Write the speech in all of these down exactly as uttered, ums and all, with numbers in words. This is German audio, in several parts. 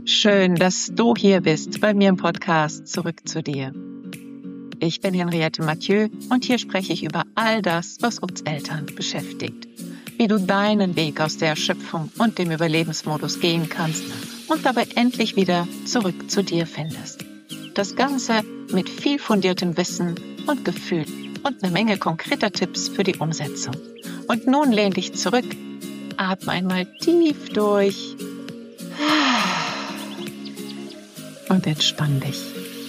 Schön, dass du hier bist bei mir im Podcast Zurück zu dir. Ich bin Henriette Mathieu und hier spreche ich über all das, was uns Eltern beschäftigt. Wie du deinen Weg aus der Erschöpfung und dem Überlebensmodus gehen kannst und dabei endlich wieder zurück zu dir findest. Das Ganze mit viel fundiertem Wissen und Gefühl und eine Menge konkreter Tipps für die Umsetzung. Und nun lehn dich zurück, atme einmal tief durch und entspann dich.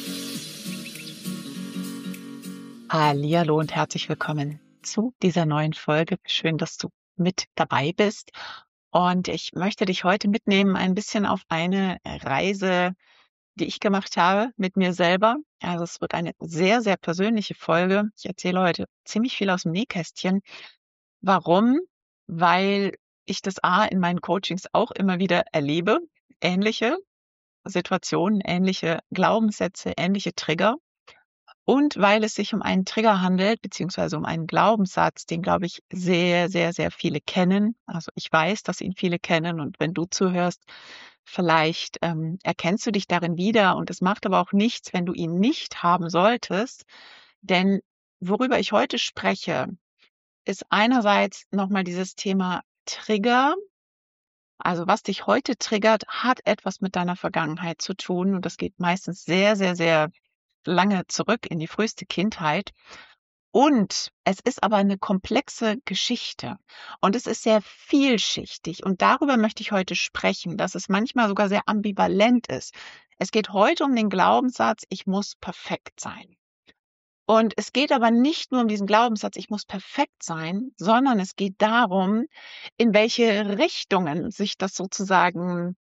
Hallihallo und herzlich willkommen zu dieser neuen Folge. Schön, dass du mit dabei bist. Und ich möchte dich heute mitnehmen ein bisschen auf eine Reise, die ich gemacht habe mit mir selber. Also es wird eine sehr, sehr persönliche Folge. Ich erzähle heute ziemlich viel aus dem Nähkästchen. Warum? Weil ich das A in meinen Coachings auch immer wieder erlebe, ähnliche Situationen, ähnliche Glaubenssätze, ähnliche Trigger. Und weil es sich um einen Trigger handelt, beziehungsweise um einen Glaubenssatz, den, glaube ich, sehr, sehr, sehr viele kennen. Also ich weiß, dass ihn viele kennen. Und wenn du zuhörst, vielleicht ähm, erkennst du dich darin wieder. Und es macht aber auch nichts, wenn du ihn nicht haben solltest. Denn worüber ich heute spreche, ist einerseits nochmal dieses Thema Trigger. Also was dich heute triggert, hat etwas mit deiner Vergangenheit zu tun. Und das geht meistens sehr, sehr, sehr lange zurück in die früheste Kindheit. Und es ist aber eine komplexe Geschichte. Und es ist sehr vielschichtig. Und darüber möchte ich heute sprechen, dass es manchmal sogar sehr ambivalent ist. Es geht heute um den Glaubenssatz, ich muss perfekt sein. Und es geht aber nicht nur um diesen Glaubenssatz, ich muss perfekt sein, sondern es geht darum, in welche Richtungen sich das sozusagen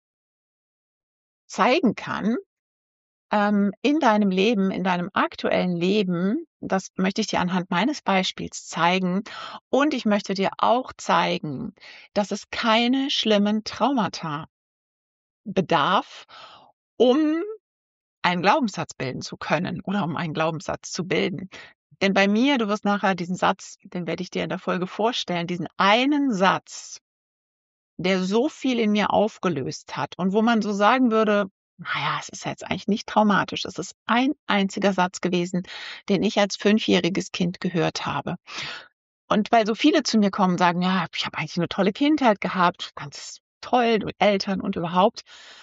zeigen kann, ähm, in deinem Leben, in deinem aktuellen Leben. Das möchte ich dir anhand meines Beispiels zeigen. Und ich möchte dir auch zeigen, dass es keine schlimmen Traumata bedarf, um einen Glaubenssatz bilden zu können oder um einen Glaubenssatz zu bilden. Denn bei mir, du wirst nachher diesen Satz, den werde ich dir in der Folge vorstellen, diesen einen Satz, der so viel in mir aufgelöst hat und wo man so sagen würde, naja, es ist jetzt eigentlich nicht traumatisch. Es ist ein einziger Satz gewesen, den ich als fünfjähriges Kind gehört habe. Und weil so viele zu mir kommen und sagen, ja, ich habe eigentlich eine tolle Kindheit gehabt, ganz toll, du Eltern und überhaupt.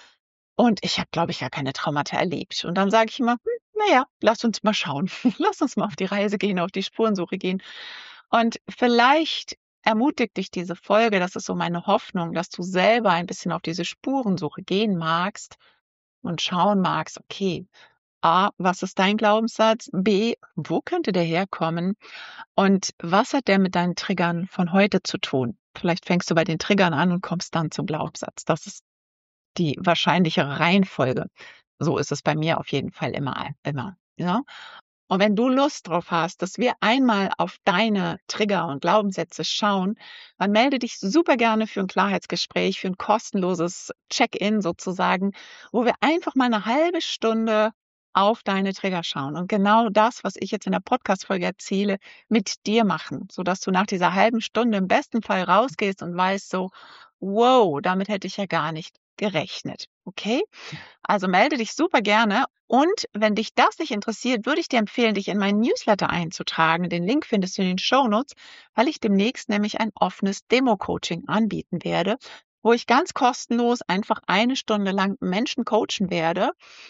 Und ich habe, glaube ich, ja keine Traumata erlebt. Und dann sage ich immer, hm, naja, lass uns mal schauen. Lass uns mal auf die Reise gehen, auf die Spurensuche gehen. Und vielleicht ermutigt dich diese Folge, das ist so meine Hoffnung, dass du selber ein bisschen auf diese Spurensuche gehen magst und schauen magst, okay, A, was ist dein Glaubenssatz? B, wo könnte der herkommen? Und was hat der mit deinen Triggern von heute zu tun? Vielleicht fängst du bei den Triggern an und kommst dann zum Glaubenssatz. Das ist die wahrscheinlichere Reihenfolge. So ist es bei mir auf jeden Fall immer, immer, ja. Und wenn du Lust drauf hast, dass wir einmal auf deine Trigger und Glaubenssätze schauen, dann melde dich super gerne für ein Klarheitsgespräch, für ein kostenloses Check-in sozusagen, wo wir einfach mal eine halbe Stunde auf deine Trigger schauen und genau das, was ich jetzt in der Podcast-Folge erzähle, mit dir machen, sodass du nach dieser halben Stunde im besten Fall rausgehst und weißt so, wow, damit hätte ich ja gar nicht gerechnet. Okay? Also melde dich super gerne. Und wenn dich das nicht interessiert, würde ich dir empfehlen, dich in meinen Newsletter einzutragen. Den Link findest du in den Shownotes, weil ich demnächst nämlich ein offenes Demo-Coaching anbieten werde, wo ich ganz kostenlos einfach eine Stunde lang Menschen coachen werde,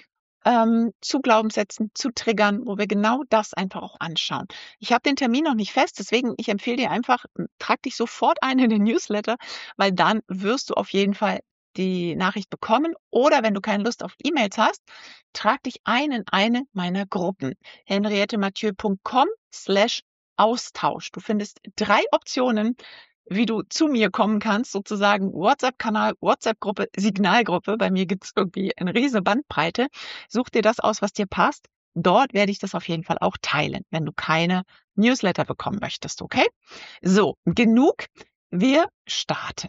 ähm, zu Glaubenssätzen, zu Triggern, wo wir genau das einfach auch anschauen. Ich habe den Termin noch nicht fest, deswegen ich empfehle dir einfach, trag dich sofort ein in den Newsletter, weil dann wirst du auf jeden Fall die Nachricht bekommen. Oder wenn du keine Lust auf E-Mails hast, trag dich ein in eine meiner Gruppen. henriettemathieu.com slash Austausch. Du findest drei Optionen, wie du zu mir kommen kannst, sozusagen WhatsApp-Kanal, WhatsApp-Gruppe, Signalgruppe. Bei mir gibt's irgendwie eine riesige Bandbreite. Such dir das aus, was dir passt. Dort werde ich das auf jeden Fall auch teilen, wenn du keine Newsletter bekommen möchtest, okay? So, genug. Wir starten.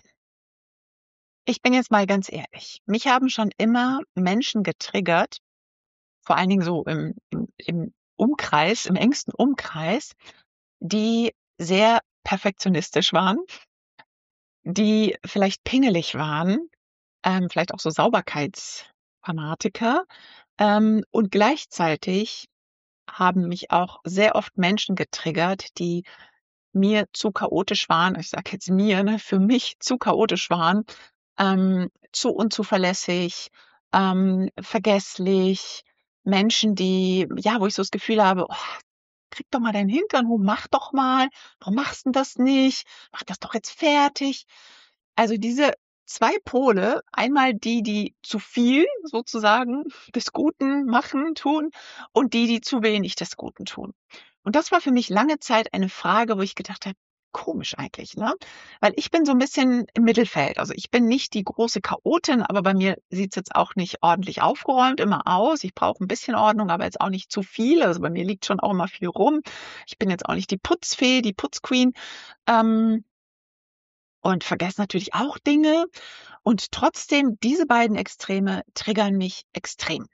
Ich bin jetzt mal ganz ehrlich. Mich haben schon immer Menschen getriggert, vor allen Dingen so im, im, im Umkreis, im engsten Umkreis, die sehr perfektionistisch waren, die vielleicht pingelig waren, ähm, vielleicht auch so Sauberkeitsfanatiker. Ähm, und gleichzeitig haben mich auch sehr oft Menschen getriggert, die mir zu chaotisch waren. Ich sage jetzt mir, ne, für mich zu chaotisch waren, ähm, zu unzuverlässig, ähm, vergesslich. Menschen, die, ja, wo ich so das Gefühl habe, oh, krieg doch mal deinen Hintern hoch, mach doch mal. Warum machst du das nicht? Mach das doch jetzt fertig. Also diese zwei Pole, einmal die, die zu viel sozusagen des Guten machen, tun und die, die zu wenig des Guten tun. Und das war für mich lange Zeit eine Frage, wo ich gedacht habe, komisch eigentlich, ne? Weil ich bin so ein bisschen im Mittelfeld. Also ich bin nicht die große Chaotin, aber bei mir sieht's jetzt auch nicht ordentlich aufgeräumt immer aus. Ich brauche ein bisschen Ordnung, aber jetzt auch nicht zu viel. Also bei mir liegt schon auch immer viel rum. Ich bin jetzt auch nicht die Putzfee, die Putzqueen. Ähm, und vergesse natürlich auch Dinge. Und trotzdem, diese beiden Extreme triggern mich extrem.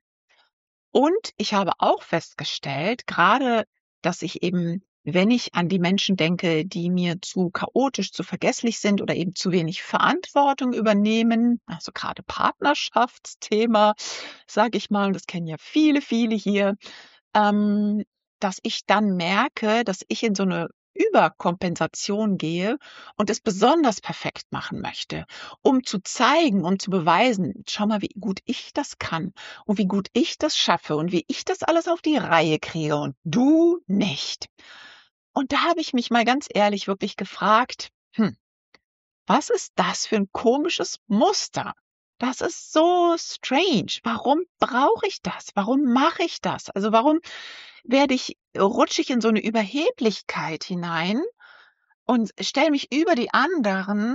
Und ich habe auch festgestellt, gerade, dass ich eben, wenn ich an die Menschen denke, die mir zu chaotisch, zu vergesslich sind oder eben zu wenig Verantwortung übernehmen, also gerade Partnerschaftsthema, sage ich mal, und das kennen ja viele, viele hier, ähm, dass ich dann merke, dass ich in so eine Überkompensation gehe und es besonders perfekt machen möchte, um zu zeigen, um zu beweisen: „Schau mal, wie gut ich das kann und wie gut ich das schaffe und wie ich das alles auf die Reihe kriege und du nicht.“ Und da habe ich mich mal ganz ehrlich wirklich gefragt: „Hm, was ist das für ein komisches Muster? Das ist so strange. Warum brauche ich das? Warum mache ich das? Also, warum werde ich rutsche ich in so eine Überheblichkeit hinein und stelle mich über die anderen,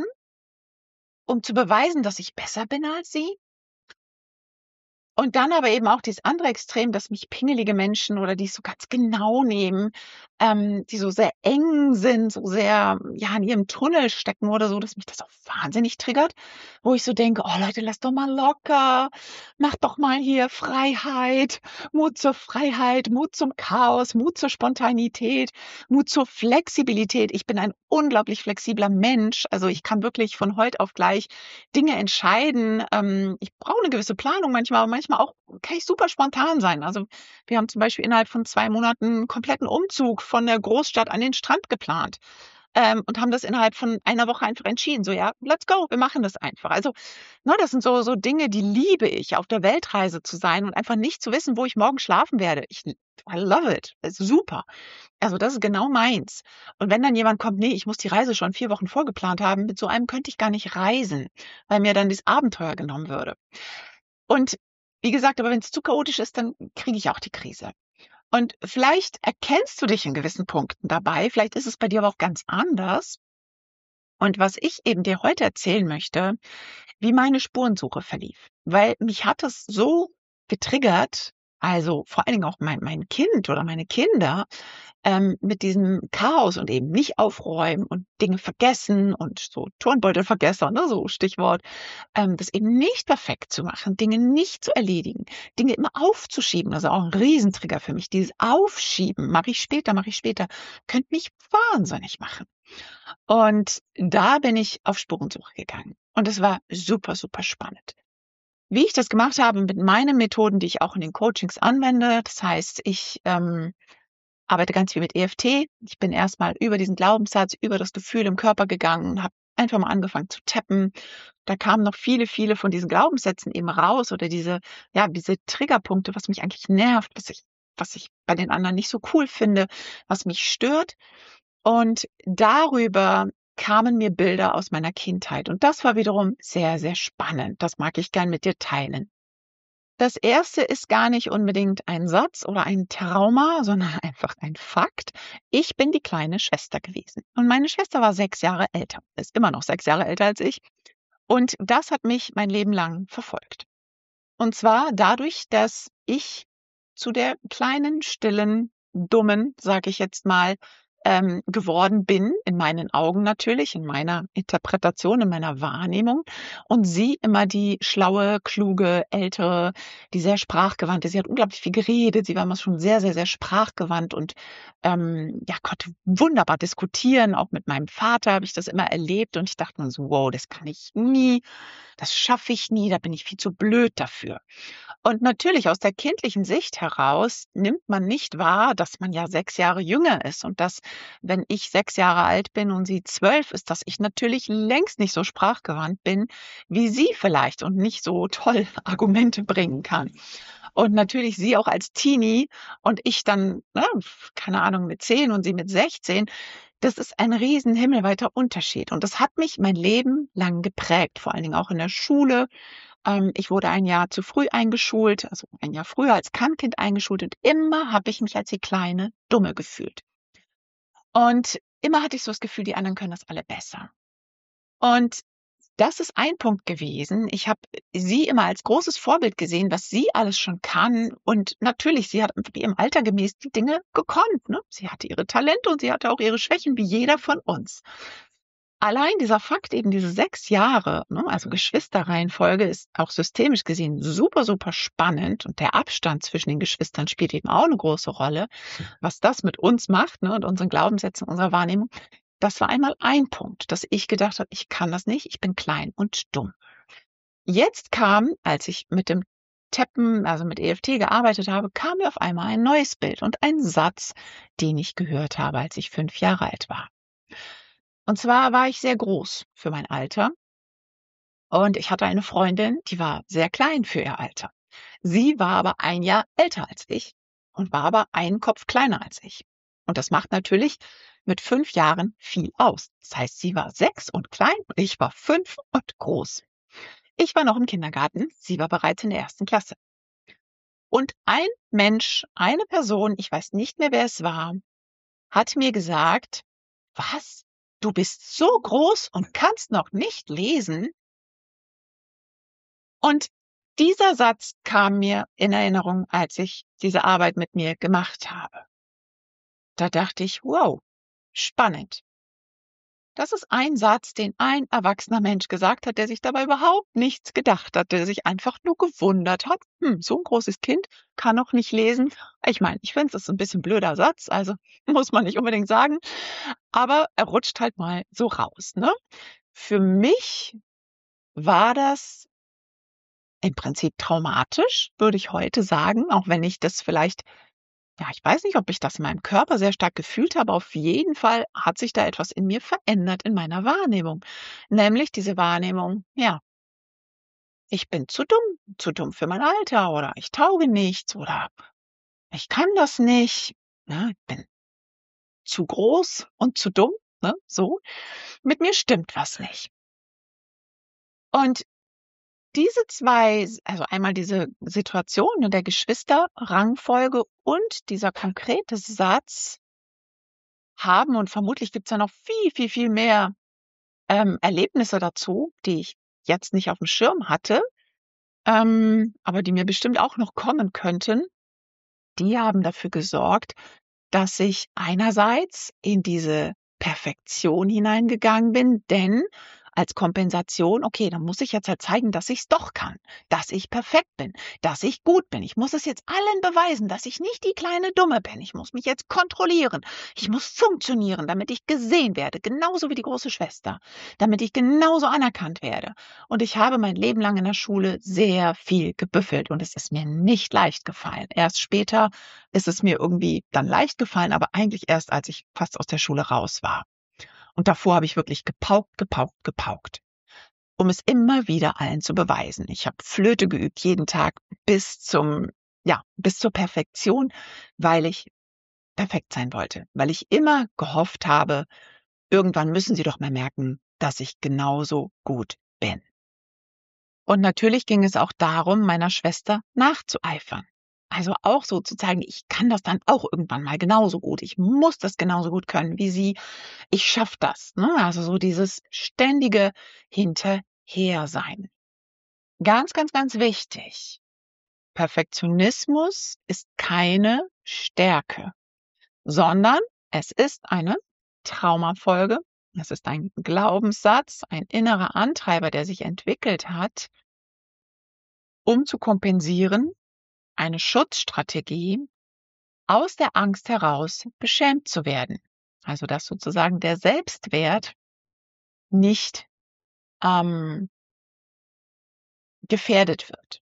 um zu beweisen, dass ich besser bin als sie?“ Und dann aber eben auch dieses andere Extrem, dass mich pingelige Menschen oder die es so ganz genau nehmen, ähm, die so sehr eng sind, so sehr, ja, in ihrem Tunnel stecken oder so, dass mich das auch wahnsinnig triggert, wo ich so denke: „Oh Leute, lasst doch mal locker. Macht doch mal hier Freiheit, Mut zur Freiheit, Mut zum Chaos, Mut zur Spontanität, Mut zur Flexibilität.“ Ich bin ein unglaublich flexibler Mensch. Also, ich kann wirklich von heute auf gleich Dinge entscheiden. Ähm, ich brauche eine gewisse Planung manchmal, aber manchmal auch kann ich super spontan sein. Also, wir haben zum Beispiel innerhalb von zwei Monaten 'n kompletten Umzug von der Großstadt an den Strand geplant, ähm, und haben das innerhalb von einer Woche einfach entschieden. So: „Ja, let's go, wir machen das einfach.“ Also, ne, das sind so so Dinge, die liebe ich, auf der Weltreise zu sein und einfach nicht zu wissen, wo ich morgen schlafen werde. Ich I love it. Ist super. Also, das ist genau meins. Und wenn dann jemand kommt: „Ne, ich muss die Reise schon vier Wochen vorgeplant haben“, mit so einem könnte ich gar nicht reisen, weil mir dann das Abenteuer genommen würde. Und wie gesagt, aber wenn's zu chaotisch ist, dann kriege ich auch die Krise. Und vielleicht erkennst du dich in gewissen Punkten dabei, vielleicht ist es bei dir aber auch ganz anders. Und was ich eben dir heute erzählen möchte, wie meine Spurensuche verlief, weil mich hat es so getriggert, also vor allen Dingen auch mein mein Kind oder meine Kinder, ähm, mit diesem Chaos und eben nicht aufräumen und Dinge vergessen und so Turnbeutelvergesser, ne, so Stichwort, ähm, das eben nicht perfekt zu machen, Dinge nicht zu erledigen, Dinge immer aufzuschieben, das ist auch ein Riesentrigger für mich. Dieses Aufschieben, mache ich später, mache ich später, könnte mich wahnsinnig machen. Und da bin ich auf Spurensuche gegangen. Und es war super, super spannend. Wie ich das gemacht habe mit meinen Methoden, die ich auch in den Coachings anwende, das heißt, ich ähm, arbeite ganz viel mit E F T. Ich bin erstmal über diesen Glaubenssatz, über das Gefühl im Körper gegangen und habe einfach mal angefangen zu tappen. Da kamen noch viele, viele von diesen Glaubenssätzen eben raus oder diese, ja, diese Triggerpunkte, was mich eigentlich nervt, was ich, was ich bei den anderen nicht so cool finde, was mich stört. Und darüber kamen mir Bilder aus meiner Kindheit. Und das war wiederum sehr, sehr spannend. Das mag ich gern mit dir teilen. Das erste ist gar nicht unbedingt ein Satz oder ein Trauma, sondern einfach ein Fakt. Ich bin die kleine Schwester gewesen. Und meine Schwester war sechs Jahre älter, ist immer noch sechs Jahre älter als ich. Und das hat mich mein Leben lang verfolgt. Und zwar dadurch, dass ich zu der kleinen, stillen, dummen, sage ich jetzt mal, ähm, geworden bin, in meinen Augen natürlich, in meiner Interpretation, in meiner Wahrnehmung. Und sie immer die schlaue, kluge, ältere, die sehr sprachgewandte. Sie hat unglaublich viel geredet. Sie war immer schon sehr, sehr, sehr sprachgewandt und ähm, ja, konnte wunderbar diskutieren. Auch mit meinem Vater habe ich das immer erlebt. Und ich dachte mir so, wow, das kann ich nie, das schaffe ich nie, da bin ich viel zu blöd dafür. Und natürlich aus der kindlichen Sicht heraus nimmt man nicht wahr, dass man ja sechs Jahre jünger ist und dass, wenn ich sechs Jahre alt bin und sie zwölf ist, dass ich natürlich längst nicht so sprachgewandt bin wie sie vielleicht und nicht so toll Argumente bringen kann. Und natürlich sie auch als Teenie und ich dann, ne, keine Ahnung, mit zehn und sie mit sechzehn. Das ist ein riesen himmelweiter Unterschied. Und das hat mich mein Leben lang geprägt, vor allen Dingen auch in der Schule. Ähm, ich wurde ein Jahr zu früh eingeschult, also ein Jahr früher als Kannkind eingeschult und immer habe ich mich als die kleine Dumme gefühlt. Und immer hatte ich so das Gefühl, die anderen können das alle besser. Und das ist ein Punkt gewesen. Ich habe sie immer als großes Vorbild gesehen, was sie alles schon kann. Und natürlich, sie hat ihrem Alter gemäß die Dinge gekonnt. Ne? Sie hatte ihre Talente und sie hatte auch ihre Schwächen, wie jeder von uns. Allein dieser Fakt, eben diese sechs Jahre, ne, also Geschwisterreihenfolge, ist auch systemisch gesehen super, super spannend. Und der Abstand zwischen den Geschwistern spielt eben auch eine große Rolle. Was das mit uns macht, ne, und unseren Glaubenssätzen, unserer Wahrnehmung, das war einmal ein Punkt, dass ich gedacht habe, ich kann das nicht, ich bin klein und dumm. Jetzt kam, als ich mit dem Tappen, also mit E F T gearbeitet habe, kam mir auf einmal ein neues Bild und ein Satz, den ich gehört habe, als ich fünf Jahre alt war. Und zwar war ich sehr groß für mein Alter und ich hatte eine Freundin, die war sehr klein für ihr Alter. Sie war aber ein Jahr älter als ich und war aber einen Kopf kleiner als ich. Und das macht natürlich mit fünf Jahren viel aus. Das heißt, sie war sechs und klein und ich war fünf und groß. Ich war noch im Kindergarten, sie war bereits in der ersten Klasse. Und ein Mensch, eine Person, ich weiß nicht mehr, wer es war, hat mir gesagt, was? Du bist so groß und kannst noch nicht lesen? Und dieser Satz kam mir in Erinnerung, als ich diese Arbeit mit mir gemacht habe. Da dachte ich, wow, spannend. Das ist ein Satz, den ein erwachsener Mensch gesagt hat, der sich dabei überhaupt nichts gedacht hat, der sich einfach nur gewundert hat. Hm, so ein großes Kind kann noch nicht lesen. Ich meine, ich finde, es ist ein bisschen blöder Satz, also muss man nicht unbedingt sagen, aber er rutscht halt mal so raus, ne? Für mich war das im Prinzip traumatisch, würde ich heute sagen, auch wenn ich das vielleicht, ja, ich weiß nicht, ob ich das in meinem Körper sehr stark gefühlt habe. Auf jeden Fall hat sich da etwas in mir verändert in meiner Wahrnehmung. Nämlich diese Wahrnehmung, ja, ich bin zu dumm, zu dumm für mein Alter oder ich tauge nichts oder ich kann das nicht, ne, ich bin zu groß und zu dumm, ne, so. Mit mir stimmt was nicht. Und diese zwei, also einmal diese Situation in der Geschwisterrangfolge und dieser konkrete Satz haben, und vermutlich gibt's ja noch viel, viel, viel mehr ähm, Erlebnisse dazu, die ich jetzt nicht auf dem Schirm hatte, ähm, aber die mir bestimmt auch noch kommen könnten. Die haben dafür gesorgt, dass ich einerseits in diese Perfektion hineingegangen bin, denn als Kompensation, okay, dann muss ich jetzt halt zeigen, dass ich es doch kann, dass ich perfekt bin, dass ich gut bin. Ich muss es jetzt allen beweisen, dass ich nicht die kleine Dumme bin. Ich muss mich jetzt kontrollieren. Ich muss funktionieren, damit ich gesehen werde, genauso wie die große Schwester, damit ich genauso anerkannt werde. Und ich habe mein Leben lang in der Schule sehr viel gebüffelt und es ist mir nicht leicht gefallen. Erst später ist es mir irgendwie dann leicht gefallen, aber eigentlich erst, als ich fast aus der Schule raus war. Und davor habe ich wirklich gepaukt, gepaukt, gepaukt, um es immer wieder allen zu beweisen. Ich habe Flöte geübt, jeden Tag bis zum, ja, bis zur Perfektion, weil ich perfekt sein wollte, weil ich immer gehofft habe, irgendwann müssen sie doch mal merken, dass ich genauso gut bin. Und natürlich ging es auch darum, meiner Schwester nachzueifern. Also auch so zu zeigen, ich kann das dann auch irgendwann mal genauso gut. Ich muss das genauso gut können wie sie. Ich schaffe das. Ne? Also so dieses ständige Hinterhersein. Ganz, ganz, ganz wichtig. Perfektionismus ist keine Stärke, sondern Es ist eine Traumafolge, es ist ein Glaubenssatz, ein innerer Antreiber, der sich entwickelt hat, um zu kompensieren, eine Schutzstrategie, aus der Angst heraus beschämt zu werden. Also dass sozusagen der Selbstwert nicht ähm, gefährdet wird.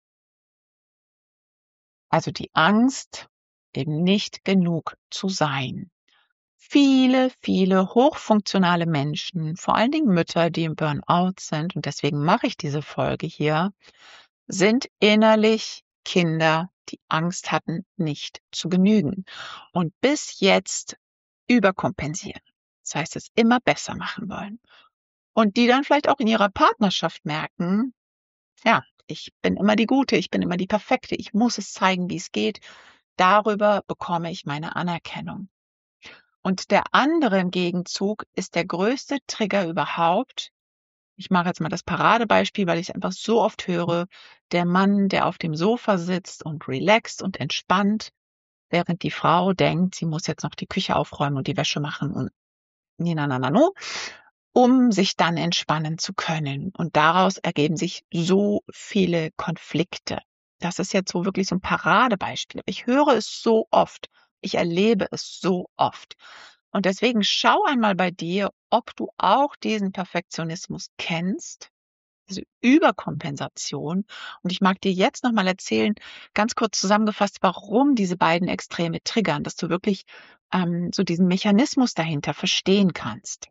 Also die Angst, eben nicht genug zu sein. Viele, viele hochfunktionale Menschen, vor allen Dingen Mütter, die im Burnout sind, und deswegen mache ich diese Folge hier, sind innerlich Kinder, die Angst hatten, nicht zu genügen und bis jetzt überkompensieren. Das heißt, es immer besser machen wollen. Und die dann vielleicht auch in ihrer Partnerschaft merken, ja, ich bin immer die Gute, ich bin immer die Perfekte, ich muss es zeigen, wie es geht. Darüber bekomme ich meine Anerkennung. Und der andere im Gegenzug ist der größte Trigger überhaupt. Ich mache jetzt mal das Paradebeispiel, weil ich es einfach so oft höre. Der Mann, der auf dem Sofa sitzt und relaxt und entspannt, während die Frau denkt, sie muss jetzt noch die Küche aufräumen und die Wäsche machen und na, na, na, no, um sich dann entspannen zu können. Und daraus ergeben sich so viele Konflikte. Das ist jetzt so wirklich so ein Paradebeispiel. Ich höre es so oft. Ich erlebe es so oft. Und deswegen schau einmal bei dir, ob du auch diesen Perfektionismus kennst, diese Überkompensation. Und ich mag dir jetzt nochmal erzählen, ganz kurz zusammengefasst, warum diese beiden Extreme triggern, dass du wirklich ähm, so diesen Mechanismus dahinter verstehen kannst.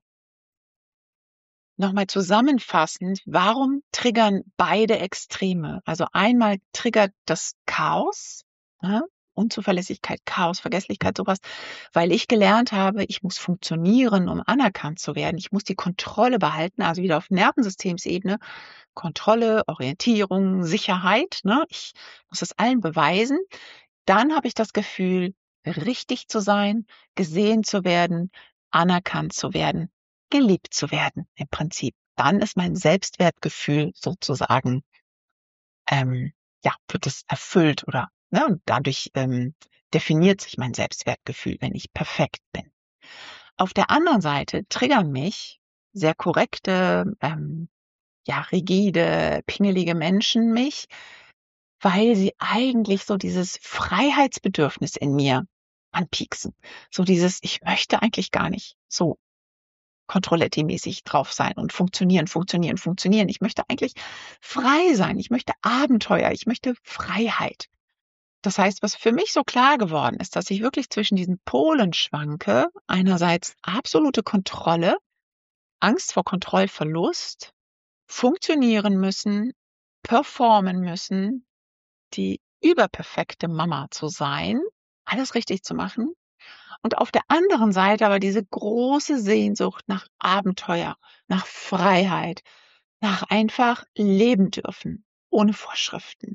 Nochmal zusammenfassend, warum triggern beide Extreme? Also einmal triggert das Chaos, ne? Unzuverlässigkeit, Chaos, Vergesslichkeit, sowas, weil ich gelernt habe, ich muss funktionieren, um anerkannt zu werden. Ich muss die Kontrolle behalten, also wieder auf Nervensystemsebene. Kontrolle, Orientierung, Sicherheit, ne? Ich muss es allen beweisen. Dann habe ich das Gefühl, richtig zu sein, gesehen zu werden, anerkannt zu werden, geliebt zu werden im Prinzip. Dann ist mein Selbstwertgefühl sozusagen, ähm, ja, wird es erfüllt oder, ne, und dadurch ähm, definiert sich mein Selbstwertgefühl, wenn ich perfekt bin. Auf der anderen Seite triggern mich sehr korrekte, ähm, ja, rigide, pingelige Menschen mich, weil sie eigentlich so dieses Freiheitsbedürfnis in mir anpieksen. So dieses, ich möchte eigentlich gar nicht so Controletti-mäßig drauf sein und funktionieren, funktionieren, funktionieren. Ich möchte eigentlich frei sein. Ich möchte Abenteuer. Ich möchte Freiheit. Das heißt, was für mich so klar geworden ist, dass ich wirklich zwischen diesen Polen schwanke. Einerseits absolute Kontrolle, Angst vor Kontrollverlust, funktionieren müssen, performen müssen, die überperfekte Mama zu sein, alles richtig zu machen. Und auf der anderen Seite aber diese große Sehnsucht nach Abenteuer, nach Freiheit, nach einfach leben dürfen, ohne Vorschriften.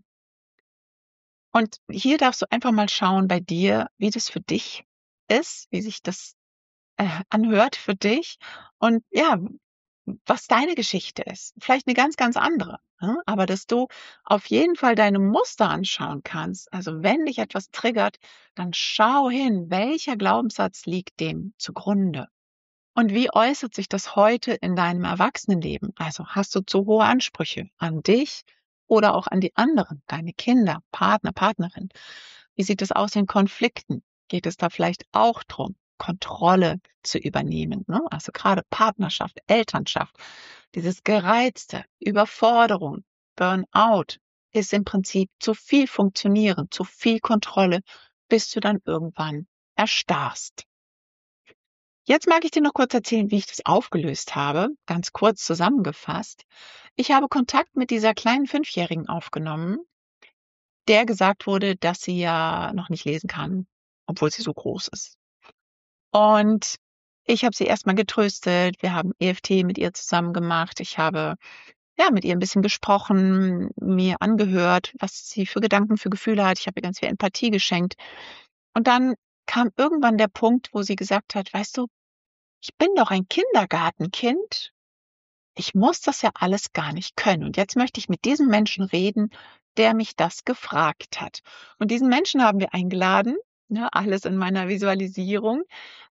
Und hier darfst du einfach mal schauen bei dir, wie das für dich ist, wie sich das äh, anhört für dich und ja, was deine Geschichte ist. Vielleicht eine ganz, ganz andere. Ne? Aber dass du auf jeden Fall deine Muster anschauen kannst. Also wenn dich etwas triggert, dann schau hin, welcher Glaubenssatz liegt dem zugrunde. Und wie äußert sich das heute in deinem Erwachsenenleben? Also hast du zu hohe Ansprüche an dich oder auch an die anderen, deine Kinder, Partner, Partnerin? Wie sieht es aus in Konflikten? Geht es da vielleicht auch drum, Kontrolle zu übernehmen? Ne? Also gerade Partnerschaft, Elternschaft, dieses Gereizte, Überforderung, Burnout ist im Prinzip zu viel Funktionieren, zu viel Kontrolle, bis du dann irgendwann erstarrst. Jetzt mag ich dir noch kurz erzählen, wie ich das aufgelöst habe. Ganz kurz zusammengefasst. Ich habe Kontakt mit dieser kleinen Fünfjährigen aufgenommen, der gesagt wurde, dass sie ja noch nicht lesen kann, obwohl sie so groß ist. Und ich habe sie erstmal getröstet. Wir haben E F T mit ihr zusammen gemacht. Ich habe ja mit ihr ein bisschen gesprochen, mir angehört, was sie für Gedanken, für Gefühle hat. Ich habe ihr ganz viel Empathie geschenkt. Und dann kam irgendwann der Punkt, wo sie gesagt hat, weißt du, ich bin doch ein Kindergartenkind. Ich muss das ja alles gar nicht können. Und jetzt möchte ich mit diesem Menschen reden, der mich das gefragt hat. Und diesen Menschen haben wir eingeladen, ne, alles in meiner Visualisierung.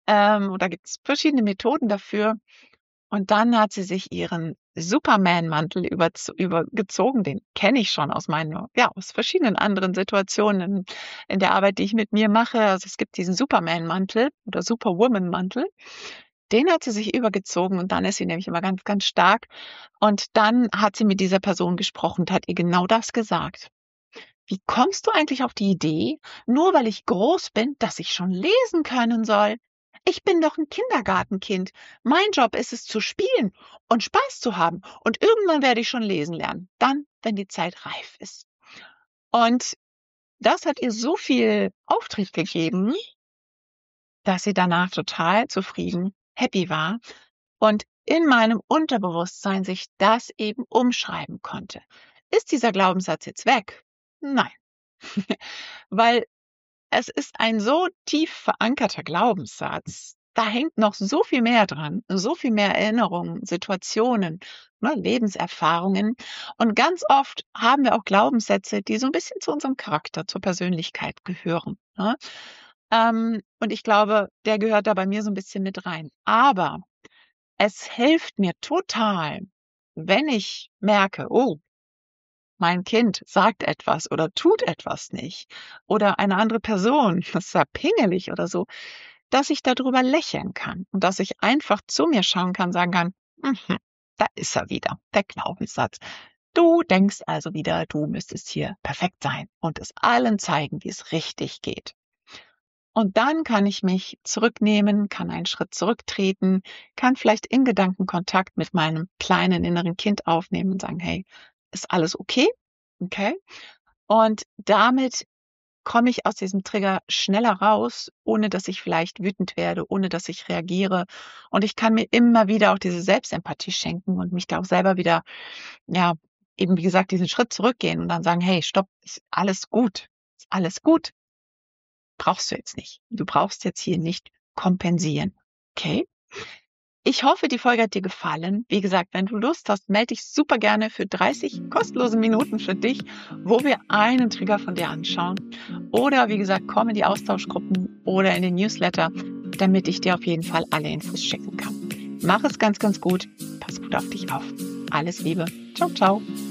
Ähm, und da gibt es verschiedene Methoden dafür. Und dann hat sie sich ihren Superman-Mantel überz übergezogen. Den kenne ich schon aus meinen, ja, aus verschiedenen anderen Situationen in, in der Arbeit, die ich mit mir mache. Also es gibt diesen Superman-Mantel oder Superwoman-Mantel. Den hat sie sich übergezogen und dann ist sie nämlich immer ganz, ganz stark. Und dann hat sie mit dieser Person gesprochen und hat ihr genau das gesagt. Wie kommst du eigentlich auf die Idee, nur weil ich groß bin, dass ich schon lesen können soll? Ich bin doch ein Kindergartenkind. Mein Job ist es zu spielen und Spaß zu haben. Und irgendwann werde ich schon lesen lernen. Dann, wenn die Zeit reif ist. Und das hat ihr so viel Auftrieb gegeben, dass sie danach total zufrieden, happy war und in meinem Unterbewusstsein sich das eben umschreiben konnte. Ist dieser Glaubenssatz jetzt weg? Nein, weil es ist ein so tief verankerter Glaubenssatz. Da hängt noch so viel mehr dran, so viel mehr Erinnerungen, Situationen, ne, Lebenserfahrungen. Und ganz oft haben wir auch Glaubenssätze, die so ein bisschen zu unserem Charakter, zur Persönlichkeit gehören. Ne? Ähm, und ich glaube, der gehört da bei mir so ein bisschen mit rein. Aber es hilft mir total, wenn ich merke, oh, mein Kind sagt etwas oder tut etwas nicht oder eine andere Person ist ja pingelig oder so, dass ich darüber lächeln kann und dass ich einfach zu mir schauen kann, sagen kann, mhm, da ist er wieder, der Glaubenssatz. Du denkst also wieder, du müsstest hier perfekt sein und es allen zeigen, wie es richtig geht. Und dann kann ich mich zurücknehmen, kann einen Schritt zurücktreten, kann vielleicht in Gedanken Kontakt mit meinem kleinen inneren Kind aufnehmen und sagen, hey, ist alles okay? Okay. Und damit komme ich aus diesem Trigger schneller raus, ohne dass ich vielleicht wütend werde, ohne dass ich reagiere. Und ich kann mir immer wieder auch diese Selbstempathie schenken und mich da auch selber wieder, ja, eben wie gesagt, diesen Schritt zurückgehen und dann sagen, hey, stopp, ist alles gut, ist alles gut. Brauchst du jetzt nicht. Du brauchst jetzt hier nicht kompensieren. Okay? Ich hoffe, die Folge hat dir gefallen. Wie gesagt, wenn du Lust hast, melde dich super gerne für dreißig kostenlose Minuten für dich, wo wir einen Trigger von dir anschauen. Oder wie gesagt, komm in die Austauschgruppen oder in den Newsletter, damit ich dir auf jeden Fall alle Infos schicken kann. Mach es ganz, ganz gut. Pass gut auf dich auf. Alles Liebe. Ciao, ciao.